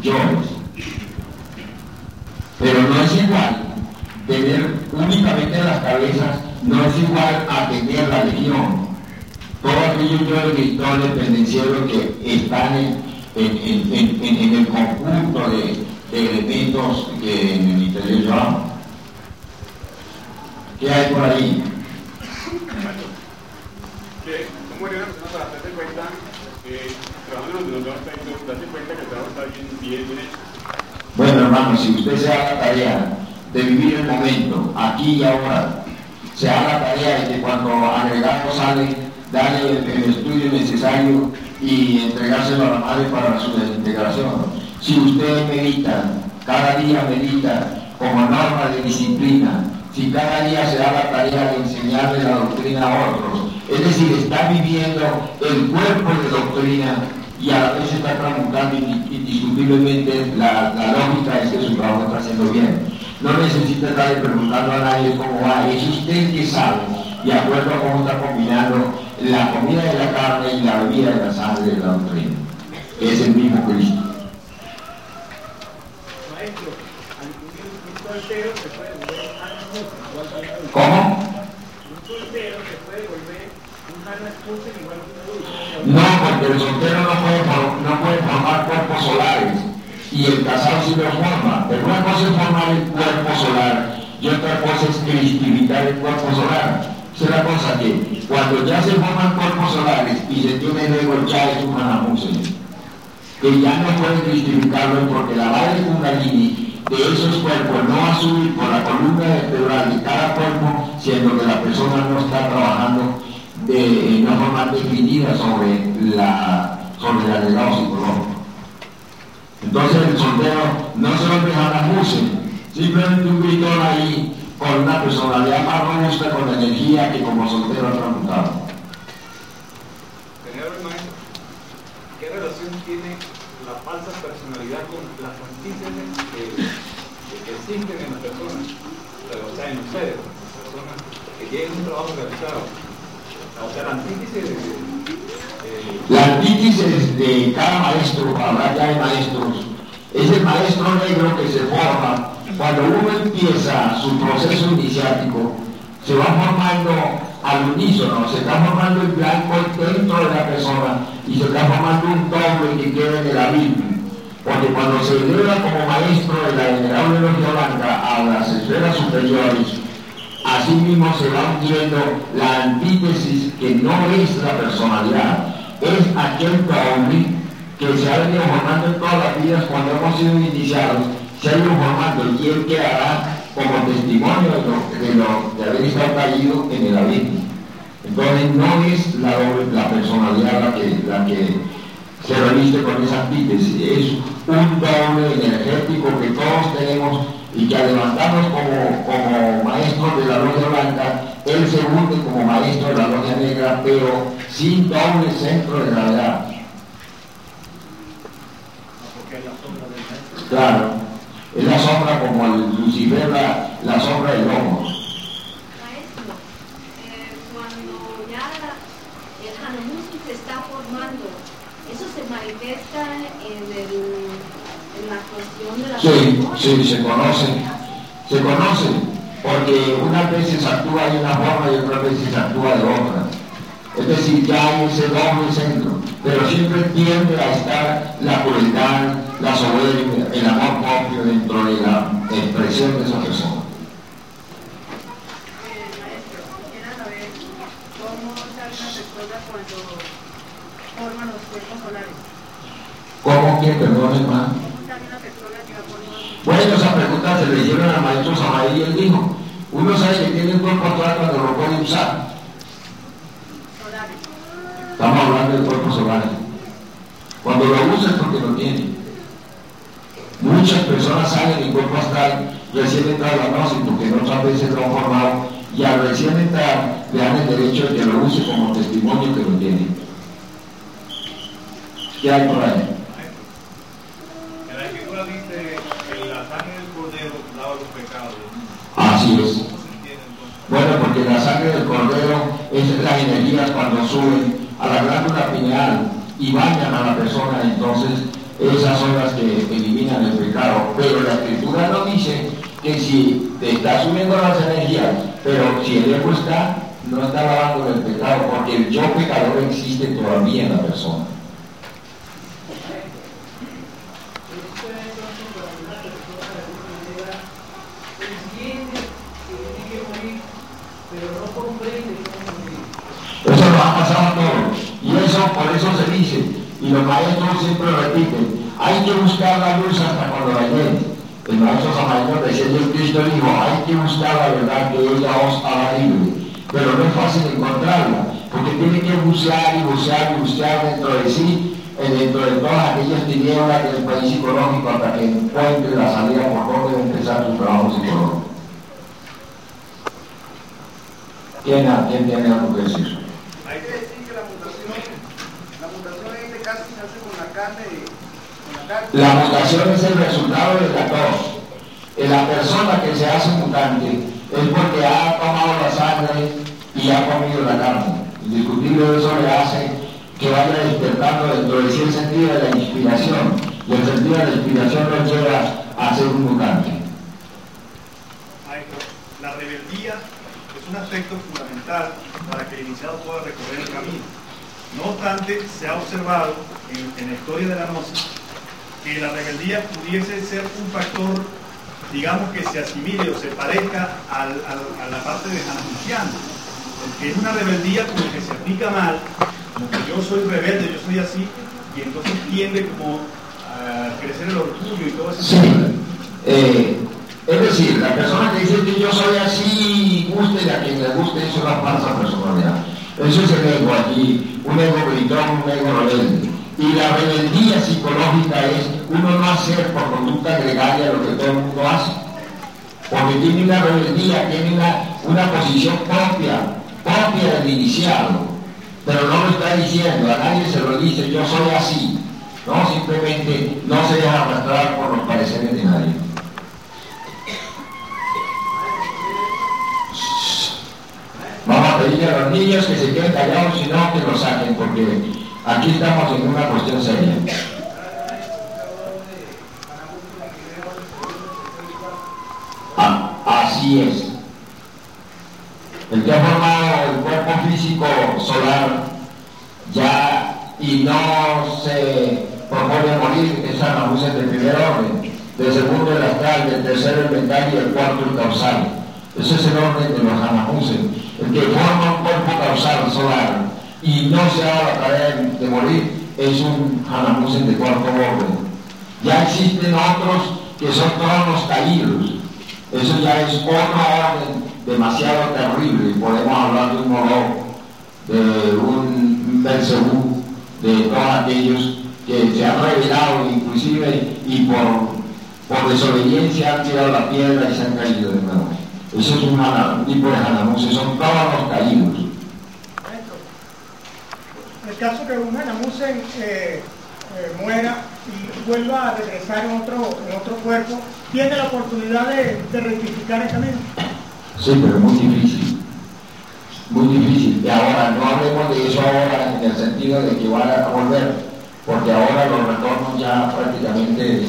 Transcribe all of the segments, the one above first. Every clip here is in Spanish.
yoes. Pero no es igual tener únicamente las cabezas, no es igual a tener la legión. Todos aquellos yoes victorios pendencieros que están en el conjunto de elementos que en el misterio yo amo. ¿Qué hay por ahí? ¿Cómo haría una persona para darse cuenta trabajando en los dos aspectos, darse cuenta que el trabajo está bien hecho? Bueno, hermano, si usted se da la tarea de vivir el momento, aquí y ahora, se da la tarea de que cuando agregado sale, darle el estudio necesario y entregárselo a la madre para su desintegración. Si usted medita, cada día medita como norma de disciplina, si cada día se da la tarea de enseñarle la doctrina a otros, es decir, está viviendo el cuerpo de doctrina y a la vez está transmutando indiscutiblemente la lógica es que su trabajo está haciendo bien. No necesita estar preguntando a nadie cómo va, es usted que sabe, de acuerdo a cómo está combinando la comida de la carne y la bebida de la sangre de la doctrina, que es el mismo Cristo. Maestro, un soltero se puede volver un ¿Cómo? Un soltero se puede volver un Hannah igual que un adulto. No, porque el soltero no puede formar cuerpos solares y el casado sí lo forma. Pero una cosa es formar el cuerpo solar y otra cosa es cristificar el cuerpo solar. Es la cosa que cuando ya se forman cuerpos solares y se tiene luego ya es un Hanamusen, que ya no puede cristificarlo porque la madre Kundalini de esos cuerpos no va a subir por la columna vertebral de cada cuerpo, siendo que la persona no está trabajando de una forma definida sobre el agregado psicológico. Entonces el soltero no se vuelve Hanamusen, simplemente un gritón ahí con una personalidad más robusta, con energía que como soltero ha transmutado. Señor maestro, ¿qué relación tiene la falsa personalidad con las antítesis que existen en las personas? O sea, en ustedes, las personas que tienen un trabajo realizado. O sea, la antítesis La antítesis de cada maestro, hablar ya de maestros, es el maestro negro que se forma cuando uno empieza su proceso iniciático, se va formando al unísono, se está formando el blanco dentro de la persona y se está formando un doble que queda en el abismo. Porque cuando se eleva como maestro de la venerable logia blanca a las esferas superiores, así mismo se va hundiendo la antítesis que no es la personalidad, es aquel doble que se ha venido formando en todas las vidas cuando hemos sido iniciados, se ha ido formando y él quedará como testimonio de haber estado caído en el abismo. Entonces no es la personalidad la que se reviste con esa antítesis, es un doble energético que todos tenemos y que al levantarnos como maestros de la logia blanca, él se hunde como maestro de la logia negra, pero sin doble centro de gravedad. Claro, es la sombra como el Lucifer, la sombra del lobo. Maestro, cuando ya el Hanamusen se está formando, ¿eso se manifiesta en la cuestión de la persona? Sí, se conoce, porque unas veces actúa de una forma y otras veces actúa de otra. Es decir, ya hay ese doble centro, pero siempre tiende a estar la crueldad, la soberbia, el amor propio dentro de la expresión de esa persona. Maestro, quisiera saber cómo sale una persona cuando forman los cuerpos solares. ¿Cómo que, perdón, hermano? ¿Cómo sale una persona que va formando? Bueno, esa pregunta se le hicieron al maestro Samael y él dijo, uno sabe que tiene un cuerpo solar cuando lo puede usar. Solares. Estamos hablando del cuerpo solar. Cuando lo usa es porque lo tiene. Muchas personas salen en cuerpo astral recién entrado a la gnosis porque otras veces lo han formado y al recién entrar le dan el derecho de que lo use como testimonio que lo tiene. ¿Qué hay por ahí? En la escritura dice que la sangre del cordero lava los pecados. Así es. ¿Cómo se entiende entonces? Bueno, porque la sangre del cordero es las energías cuando suben a la glándula pineal y bañan a la persona, entonces esas son las que eliminan pecado, pero la Escritura nos dice que si te está subiendo las energías, pero si el ego está, no está lavando el pecado, porque el yo pecador existe todavía en la persona. Eso nos ha pasado a todos, y eso por eso se dice, y los maestros siempre repiten, hay que buscar la luz hasta cuando la llegue. El maestro Samaritano decía, el Cristo dijo, hay que buscar la verdad que ella os hará libre, pero no es fácil encontrarla, porque tiene que bucear y bucear y bucear dentro de sí, dentro de todas aquellas tinieblas del país psicológico, hasta que encuentre la salida por donde empezar su trabajo psicológico. ¿Quién tiene algo que decir? Hay que decir que la mutación en este caso se hace con la carne. La mutación es el resultado de la tos. La persona que se hace mutante es porque ha tomado la sangre y ha comido la carne. Indiscutible, eso le hace que vaya despertando dentro de sí el sentido de la inspiración. Y el sentido de la inspiración lo lleva a ser un mutante. Maestro, la rebeldía es un aspecto fundamental para que el iniciado pueda recorrer el camino. No obstante, se ha observado en la historia de la gnosis que la rebeldía pudiese ser un factor, digamos, que se asimile o se parezca a la parte de Hanamusiano, porque es una rebeldía como que se aplica mal, como que yo soy rebelde, yo soy así, y entonces tiende como a crecer el orgullo y todo eso. Sí. Es decir, la persona que dice que yo soy así, guste a quien le guste, es una falsa personalidad. Eso es el ego aquí, un ego gritón, un ego rebelde. Y la rebeldía psicológica es uno no hacer por conducta gregaria lo que todo el mundo hace. Porque tiene una rebeldía, tiene una posición propia del iniciado. Pero no lo está diciendo, a nadie se lo dice, yo soy así. No, simplemente no se deja arrastrar por los pareceres de nadie. Vamos a pedirle a los niños que se queden callados, si no, que lo saquen, porque aquí estamos en una cuestión seria. Así es. El que ha formado el cuerpo físico solar ya y no se propone morir es Hanamusen del primer orden, del segundo el astral, del tercero el mental y el cuarto el causal. Ese es el orden de los Hanamusen. El que forma un cuerpo causal solar y no se haga la tarea de morir es un Hanamusen de cuarto orden. Ya existen otros que son tronos caídos. Eso ya es otro orden demasiado terrible. Podemos hablar de un Moloch, de un Belcebú, de todos aquellos que se han revelado inclusive y por desobediencia han tirado la piedra y se han caído de nuevo. Eso es un tipo de Hanamusen, son todos los caídos. En el caso que un Hanamusen muera y vuelva a regresar en otro cuerpo, ¿tiene la oportunidad de rectificar el camino? Sí, pero es muy difícil. Muy difícil. Y ahora, no hablemos de eso ahora en el sentido de que van a volver, porque ahora los retornos ya prácticamente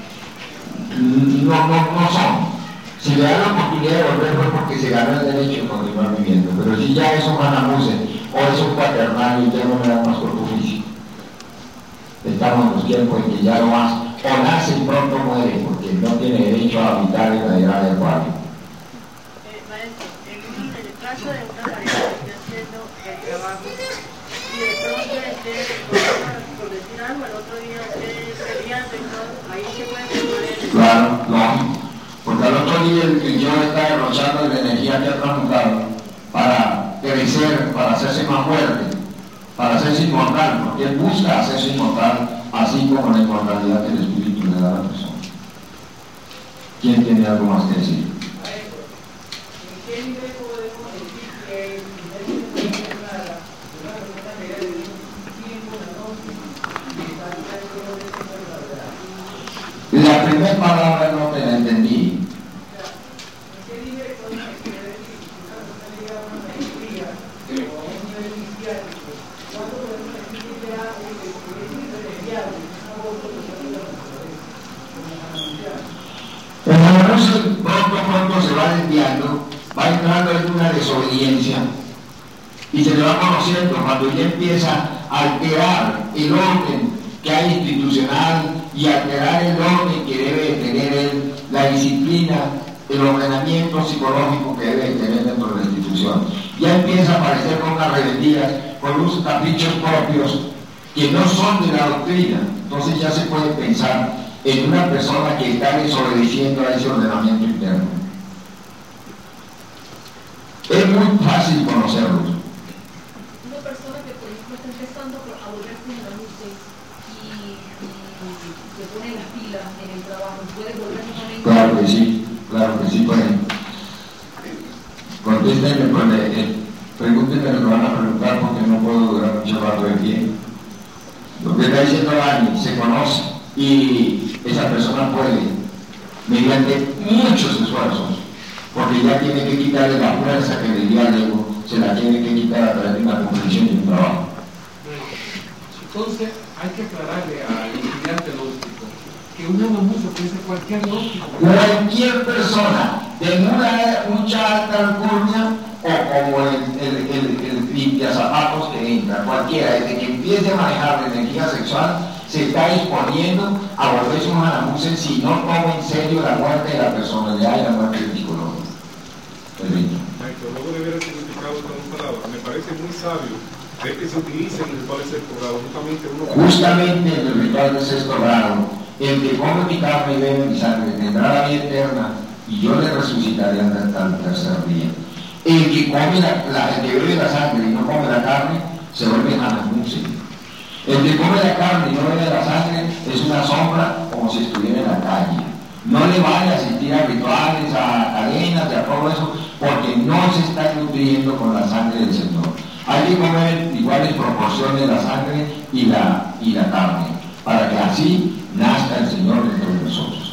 no son. Si le dan la oportunidad de volver fue porque se ganó el derecho a continuar viviendo, pero si ya es un Hanamusen o es un cuaternario, ya no me da más cuerpo físico. Estamos en los tiempos en que ya no más, o nace y pronto muere, porque no tiene derecho a habitar en la edad del barrio. Maestro, en el caso de una pareja que esté haciendo el trabajo y de pronto esté, por decir algo, el otro día esté peleando y todo, ahí se puede poner. Claro, lógico. Porque al otro día el yo está derrochando la energía que ha transmutado para crecer, para hacerse más fuerte, para hacerse inmortal, porque él busca hacerse inmortal, así como la inmortalidad que el espíritu le da a la persona. ¿Quién tiene algo más que decir? ¿En qué nivel podemos decir que el nivel de una persona que haya vivido un tiempo en la noche y está dentro de esa enfermedad? La primera palabra no te la entendí. ¿En qué nivel podemos decir que una persona llega a una maestría o a un nivel iniciático? ¿Cuánto podemos decir que ya es remediado en un aborto que se ha eso pronto se va desviando, va entrando en una desobediencia y se le va conociendo cuando ya empieza a alterar el orden que hay institucional y alterar el orden que debe tener él, la disciplina, el ordenamiento psicológico que debe tener dentro de la institución. Ya empieza a aparecer con unas rebeldías, con unos caprichos propios que no son de la doctrina. Entonces ya se puede pensar en una persona que está desobedeciendo a ese ordenamiento interno. Es muy fácil conocerlos. Una persona que, por ejemplo, está empezando a volverse en la luz y se pone la pila en el trabajo, puede volverse también. Claro que sí, pueden. Contéstenme, pregúntenme lo que van a preguntar porque no puedo durar mucho rato de pie. Lo que está diciendo Dani se conoce y esa persona puede, mediante muchos esfuerzos, porque ya tiene que quitarle la fuerza que le dio al ego, se la tiene que quitar a través de una comprensión y un trabajo. Entonces hay que aclararle al estudiante gnóstico que un anamusa puede ser cualquier gnóstico. Cualquier persona de mucha alta alcurnia o como el limpiazapatos que entra, cualquiera, desde que empiece a manejar la energía sexual, se está exponiendo a volverse un anamusa si no toma en serio la muerte de la personalidad y la muerte del psicólogo. Maestro, luego de ver el significado de estas palabras, me parece muy sabio ver que se utiliza en el ritual de sexto grado, justamente en el ritual de sexto grado, el que come mi carne y bebe mi sangre tendrá la vida eterna y yo le resucitaré hasta el tercer día. El que come el que bebe la sangre y no come la carne se vuelve anamusa. El que come la carne y no bebe la sangre es una sombra como si estuviera en la calle. No le vale asistir a rituales, a cadenas, a todo eso, porque no se está nutriendo con la sangre del Señor. Hay que comer iguales proporciones la sangre y la carne, para que así nazca el Señor dentro de nosotros.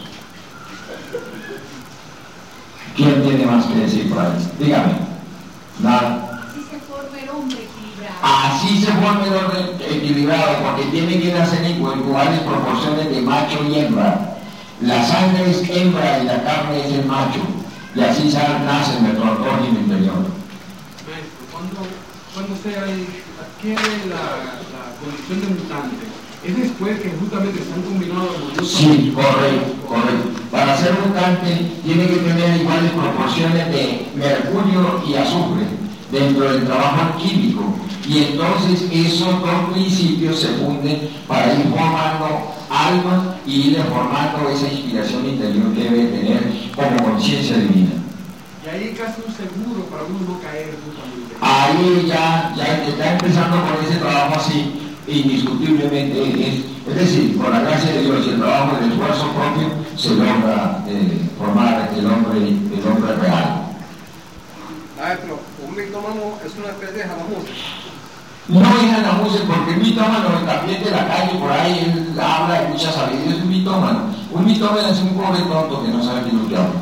¿Quién tiene más que decir por ahí? Dígame. Nada. Así se forma el hombre equilibrado. Así se forma el hombre equilibrado, porque tiene que nacer en iguales proporciones de macho y hembra. La sangre es hembra y la carne es el macho, y así nace nuestro autor y el interior. Maestro, cuando se adquiere la condición de mutante, es después que justamente están combinados los. Sí, correcto. Para ser mutante tiene que tener iguales proporciones de mercurio y azufre dentro del trabajo químico, y entonces esos dos principios se funden para ir formando alma y ir formando esa inspiración interior que debe tener como conciencia divina. Y ahí es casi un seguro para uno no caer justamente. Ahí ya está empezando con ese trabajo así, indiscutiblemente es decir, con la gracia de Dios y el trabajo del esfuerzo propio se logra formar el hombre real. Maestro, un mitómano es una especie de anamusa. No es anamusa porque el mitómano también de la calle por ahí él habla de mucha sabiduría, es un mitómano. Un mitómano es un pobre tonto que no sabe ni lo que habla.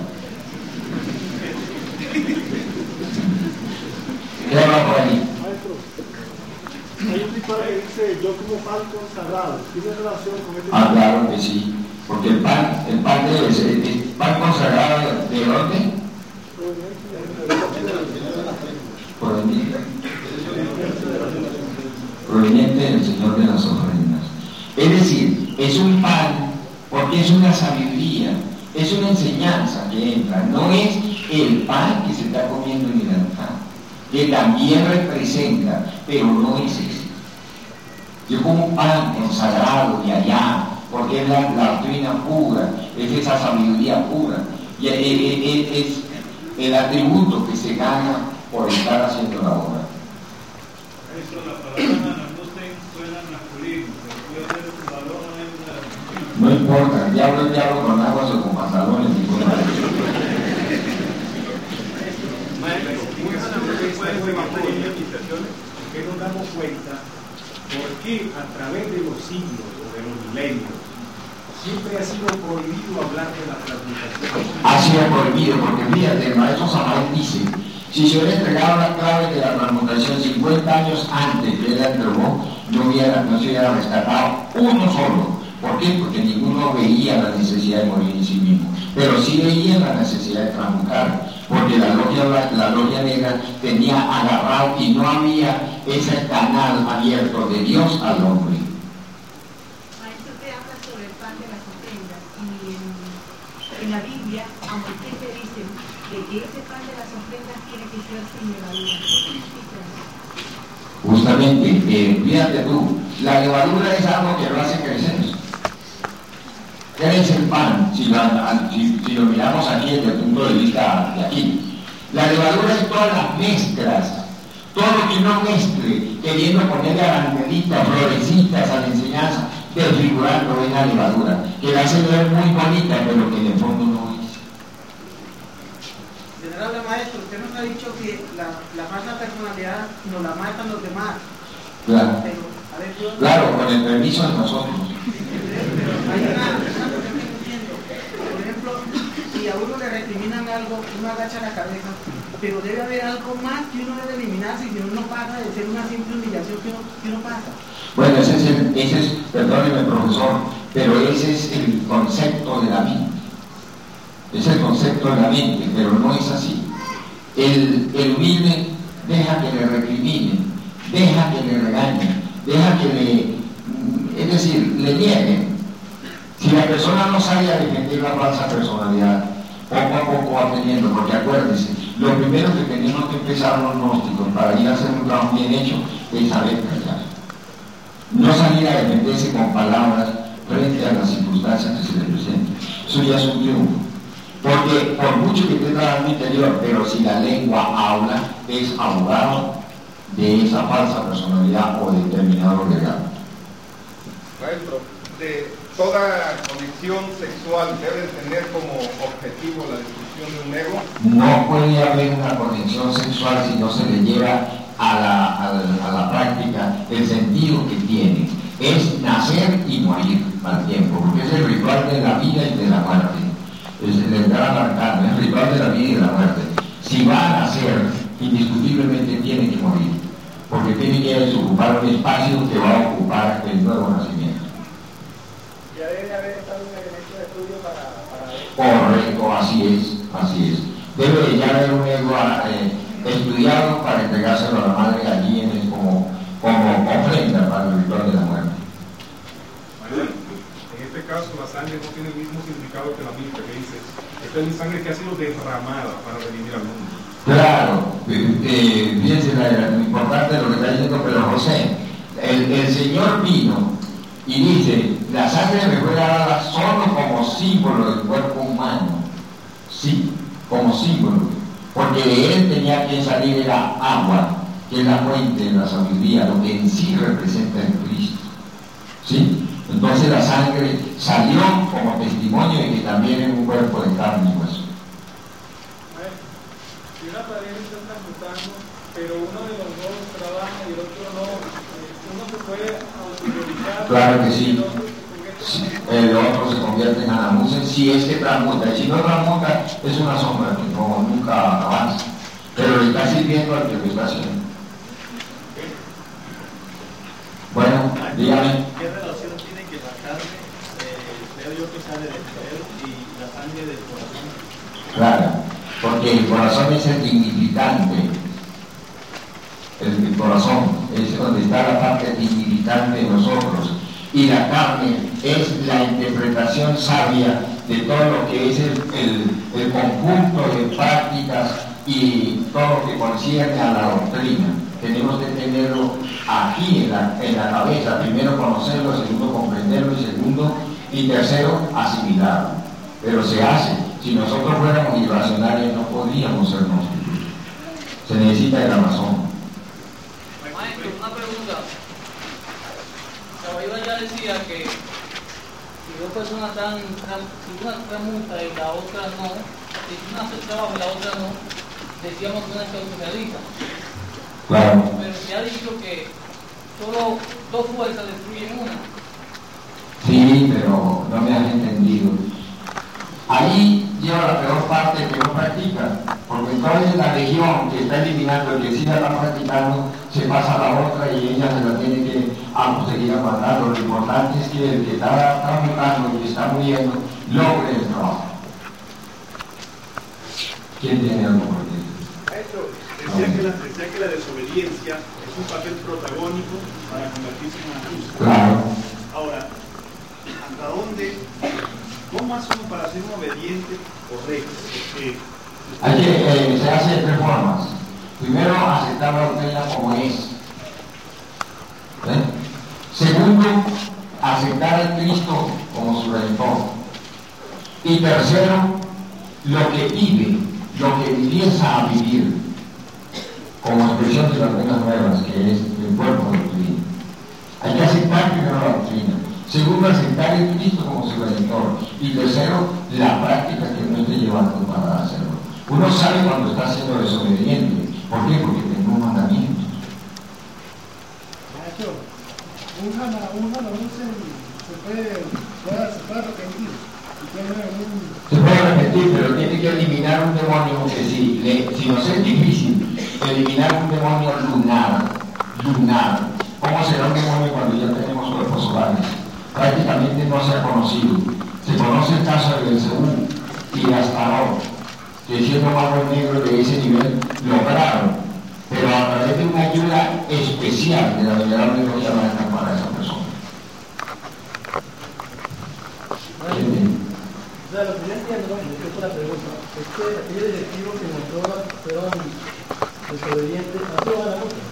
¿Qué habla por ahí? Hay un ritual que dice yo como pan consagrado. ¿Tiene relación con este? Claro que sí, porque el pan debe ser el pan consagrado ¿de dónde? Proveniente del Señor de las ofrendas. Es decir, es un pan porque es una sabiduría, es una enseñanza que entra, no es el pan que se está comiendo en el altar, que también representa, pero no es ese. Yo como un pan consagrado de allá, porque es la doctrina pura, es esa sabiduría pura, y es el atributo que se gana por estar haciendo la obra. Eso, la palabra anamusa suena masculino, pero puede ser un valor o hembra. No importa, el diablo con aguas o con pantalones, ninguna de eso. Que nos damos cuenta por qué a través de los siglos o de los milenios siempre ha sido prohibido hablar de la transmutación. Ha sido prohibido, porque fíjate, el maestro Samael dice, si se hubiera entregado la clave de la transmutación 50 años antes que él la entregó, no se hubiera rescatado uno solo, ¿Por qué? Porque ninguno veía la necesidad de morir en sí mismo, pero sí veía la necesidad de transmutar, porque la logia negra tenía agarrado y no había ese canal abierto de Dios al hombre. Maestro, usted habla sobre el pan de las ofrendas y en la Biblia a Moisés le dicen de que ese pan de las ofrendas tiene que ser sin levadura. ¿Qué significa eso? Justamente, fíjate tú, la levadura es algo que lo hace crecer. ¿Qué es el pan? Si lo miramos aquí desde el punto de vista de aquí. La levadura es todas las mezclas, todo lo que no mezcle, queriendo ponerle aranjelitas, florecitas a la enseñanza, desfigurando en la levadura, que la hace ver muy bonita, pero que en el fondo no es. Venerable maestro, usted nos ha dicho que la falsa personalidad nos la matan los demás. Claro. Pero, a ver, yo... Claro, con el permiso de nosotros. Pero hay una cosa que estoy diciendo. Por ejemplo, si a uno le recriminan algo, uno agacha la cabeza, pero debe haber algo más que uno debe eliminarse y uno no pasa de ser una simple humillación que uno pasa. Bueno, ese es, perdóneme profesor, pero ese es el concepto de la vida. Es el concepto de la mente, pero no es así. El humilde deja que le recriminen, deja que le regañen, deja que le nieguen. Si la persona no sabe a defender la falsa personalidad, poco a poco va teniendo, porque acuérdense, lo primero que tenemos que empezar los gnósticos para ir a hacer un trabajo bien hecho es saber callar. No salir a defenderse con palabras frente a las circunstancias que se le presentan. Eso ya es un triunfo. Porque por mucho que tenga algo interior, pero si la lengua habla, es abogado de esa falsa personalidad o determinado legado. Maestro, de toda conexión sexual debe tener como objetivo la destrucción de un ego. No puede haber una conexión sexual si no se le lleva a la práctica el sentido que tiene. Es nacer y morir al tiempo, porque es el ritual de la vida y de la muerte. Es el gran arcano, es el ritual de la vida y de la muerte. Si va a nacer, indiscutiblemente tiene que morir, porque tiene que desocupar un espacio que va a ocupar el nuevo nacimiento. Ya debe haber estado un elemento de estudio para Correcto, así es. Debe ya haber un ego estudiado para entregárselo a la madre gallina como ofrenda para el ritual de la muerte. En este caso, la sangre no tiene el mismo significado que la Biblia, que dice: esta es mi sangre que ha sido derramada para redimir al mundo. Claro, fíjense lo importante de lo que está diciendo Pedro José. El Señor vino y dice: la sangre me fue dada solo como símbolo del cuerpo humano. Sí, como símbolo. Porque de él tenía que salir era agua, que es la fuente de la sabiduría, lo que en sí representa el Cristo. ¿Sí? Entonces la sangre salió como testimonio de que también es un cuerpo de carne y hueso. Si una pareja está transmutando, pero uno de los dos trabaja y el otro no, uno se puede autorizar. Claro que sí. El otro se convierte en Anamusen si es que transmuta. Y si no transmuta, es una sombra que no, nunca avanza. Pero le está sirviendo al que lo está haciendo. Bueno, dígame. ¿Qué relación tiene que la carne, creo yo, que sale del cerebro y la sangre del corazón? Claro, porque el corazón es el dignificante. El corazón es donde está la parte dignificante de nosotros. Y la carne es la interpretación sabia de todo lo que es el conjunto de prácticas y todo lo que concierne a la doctrina. Tenemos que tenerlo aquí en la cabeza, primero conocerlo, segundo comprenderlo y tercero asimilarlo. Pero se hace. Si nosotros fuéramos irracionales no podríamos ser gnósticos. Se necesita el Amazon. Maestro, una pregunta. Caballero ya decía que si dos personas están, si una transmuta y la otra no, si una hace el trabajo y la otra no, decíamos que una se autorrealiza. Claro. Pero se ha dicho que solo dos fuerzas destruyen una. Sí, pero no me has entendido. Ahí lleva la peor parte que no practica, porque entonces la legión que está eliminando, el que sí la está practicando, se pasa a la otra y ella se la tiene que vamos a seguir aguantando. Lo importante es que el que está trabajando y está muriendo logre el trabajo. ¿Quién tiene algo por decir? Maestro, decía que la desobediencia es un papel protagónico para convertirse en una cruz. Claro. Ahora, ¿hasta dónde? ¿Cómo hace uno para ser un obediente correcto? Se hace de tres formas. Primero, aceptar la doctrina como es. Segundo, aceptar a Cristo como su redentor. Y tercero, lo que vive, lo que empieza a vivir, como expresión de las buenas nuevas, que es el cuerpo de doctrina. Hay que aceptar primero la doctrina. Segundo, aceptar a Cristo como su redentor. Y tercero, la práctica que uno esté llevando para hacerlo. Uno sabe cuando está siendo desobediente. ¿Por qué? Porque tengo un mandamiento. Un jalabún se puede arrepentir. Se puede arrepentir, pero tiene que eliminar un demonio que si nos es difícil eliminar un demonio lunar. ¿Cómo será un demonio cuando ya tenemos cuerpos solares? Prácticamente no se ha conocido. Se conoce el caso de Belcebú y de Astarot, que siendo magos negros de ese nivel lograron, pero a través de una ayuda especial de la venerable Gloria Blanca para esa persona. O sea, lo que yo entiendo, respecto a la pregunta, es que aquellos directivos que mostraron fueron desobedientes a toda la cosa.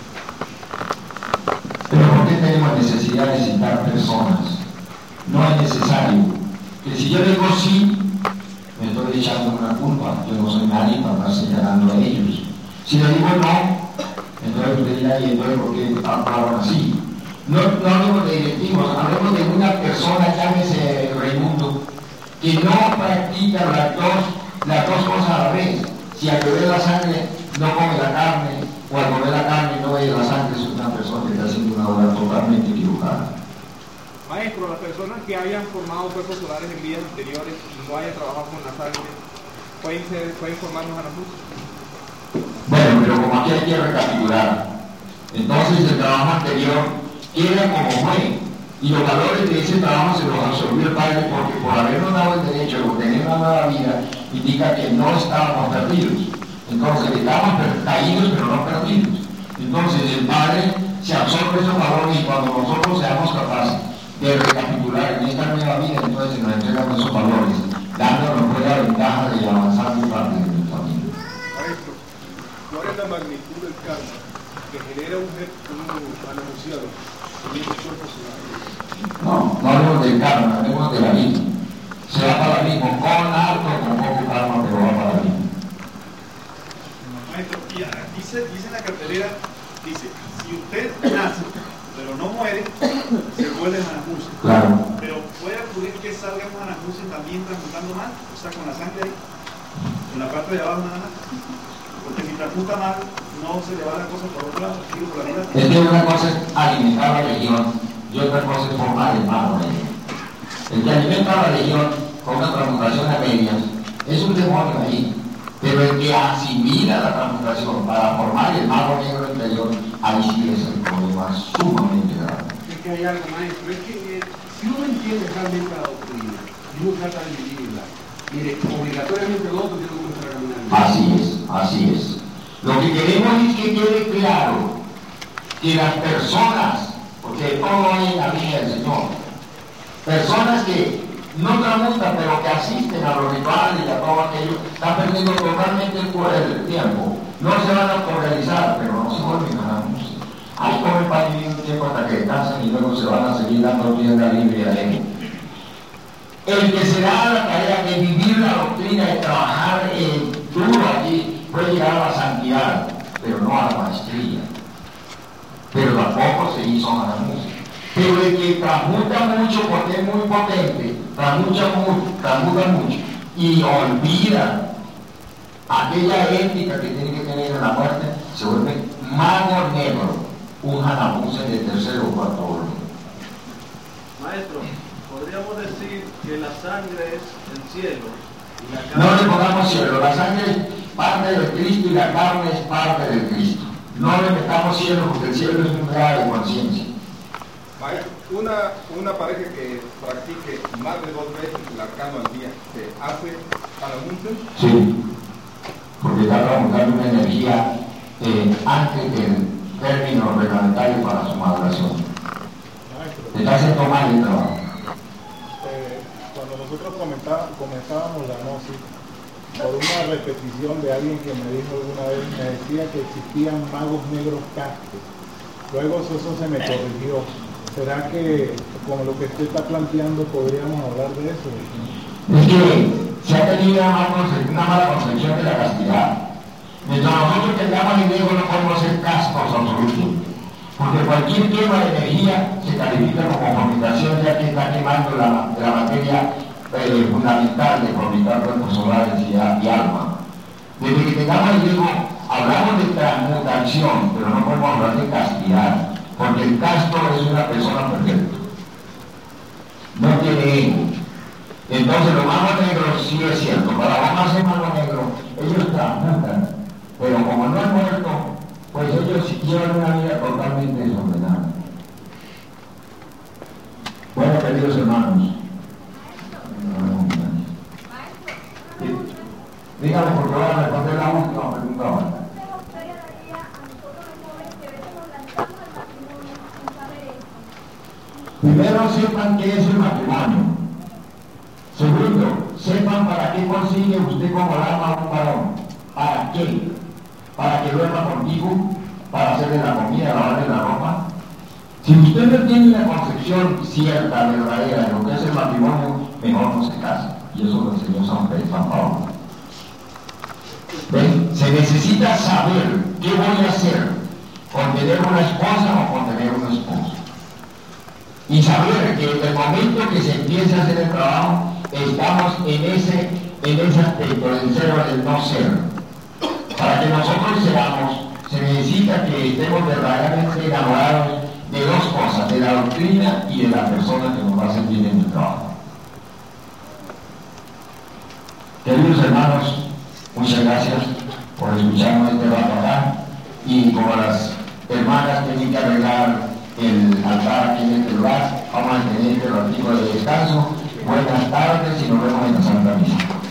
Pero ¿por qué tenemos necesidad de citar personas? No es necesario. Que si yo digo sí, me estoy echando una culpa. Yo no soy nadie para estar señalando a ellos. Si le digo no, entonces usted dirá, y entonces ¿por qué hablaron así? No hablemos de directivos, hablemos de una persona, llámese Raimundo, que no practica las dos cosas a la vez. Si al beber la sangre no come la carne, o al comer la carne no bebe la sangre, es una persona que está haciendo una obra totalmente equivocada. Maestro, las personas que hayan formado cuerpos solares en vidas anteriores y no hayan trabajado con la sangre, ¿pueden formarnos a nosotros? Bueno, pero como aquí hay que recapitular, entonces el trabajo anterior queda como fue, y los valores de ese trabajo se los absorbió el Padre, porque por habernos dado el derecho de obtener una nueva vida, indica que no estábamos perdidos. Entonces estábamos caídos pero no perdidos. Entonces el Padre se absorbe esos valores y cuando nosotros seamos capaces de recapitular en esta nueva vida, entonces nos entregan esos valores, dándonos la ventaja de avanzar muy parte de nuestra vida. Maestro, ¿cuál es la magnitud del karma que genera un anunciado en este cuerpo solar? No hablemos del karma, hablemos de la vida. Se va para el mismo, con alto o con poco karma, pero va para el mismo. Maestro, dice en la cartelera, dice, si usted nace, pero no muere, se vuelve Manajuse. Claro. Pero puede ocurrir que salga Manajuse también transmutando mal, o sea, con la sangre ahí, en la parte de abajo nada más. Porque si transmuta mal, no se le va la cosa por otro lado, sigue por la vida. Es que una cosa es alimentar la legión y otra cosa es formar el mago. El que alimenta la legión con una transmutación a medias es un demonio ahí. Pero el que asimila la transmutación para formar el mago negro interior, ahí sí es el problema sumamente grave. Es que hay algo, maestro, es que si uno entiende realmente la doctrina y uno trata de vivirla, mire, obligatoriamente el otro tiene que comenzar a caminar. Así es. Lo que queremos es que quede claro que las personas, porque todo hay en la vida del Señor, personas que no transmutan, pero que asisten a los rituales y a todo aquello, están perdiendo totalmente el tiempo. No se van a autorrealizar, pero no se vuelven a la música. Ahí comen para vivir un tiempo hasta que descansan y luego se van a seguir dando tienda libre a él. El que se da la tarea de vivir la doctrina, de trabajar duro allí, puede llegar a la santidad, pero no a la maestría. Pero tampoco se hizo a la música. Pero el que transmuta mucho porque es muy potente, transmuta mucho y olvida aquella ética que tiene que tener en la muerte, se vuelve mago negro, un Hanamuse de tercero o cuarto orden. Maestro, podríamos decir que la sangre es el cielo y la No carne... le pongamos cielo, la sangre es parte del Cristo y la carne es parte del Cristo. No le metamos cielo porque el cielo es un grado de conciencia. Una pareja que practique más de 2 veces el arcano al día, ¿se hace para muchos? Sí, porque está trabajando una energía antes del término reglamentario para su maduración. Está haciendo mal el trabajo. Cuando nosotros comenzábamos la gnosis, por una repetición de alguien que me dijo alguna vez, me decía que existían magos negros castos. Luego eso se me corrigió. ¿Será que con lo que usted está planteando podríamos hablar de eso? Es que se ha tenido una mala concepción de la castidad. Mientras nosotros tengamos el ego no podemos ser castos absolutos. Porque cualquier tema de energía se califica como fornicación, ya que está quemando la materia fundamental de fornicar cuerpos solares y alma. Desde que tengamos el ego, hablamos de transmutación, pero no podemos hablar de castidad, porque el casto es una persona perfecta. No tiene ego. Entonces los magos negros sí es cierto, para vamos a mago negro, ellos transmutan, pero como no han muerto, pues ellos llevan una vida totalmente desordenada. Bueno, queridos hermanos, dígame por favor a responder la última pregunta. Primero sepan qué es el matrimonio. Segundo, sepan para qué consigue usted como dama a un varón. ¿Para qué? Para que duerma contigo, para hacerle la comida, lavarle la ropa. Si usted no tiene una concepción cierta, verdadera de lo que es el matrimonio, mejor no se casa. Y eso lo enseñó San Pablo. ¿Ven? Se necesita saber qué voy a hacer con tener una esposa o con tener un esposo. Y saber que en el momento que se empiece a hacer el trabajo, estamos en ese aspecto del ser o del no ser. Para que nosotros seamos, se necesita que estemos verdaderamente enamorados de 2 cosas, de la doctrina y de la persona que nos va a servir en el trabajo. Queridos hermanos, muchas gracias por escucharnos este rato acá, y como las hermanas tienen que arreglar el altar aquí en este lugar, vamos a tener este ratito de descanso. Buenas tardes y nos vemos en la Santa Misa.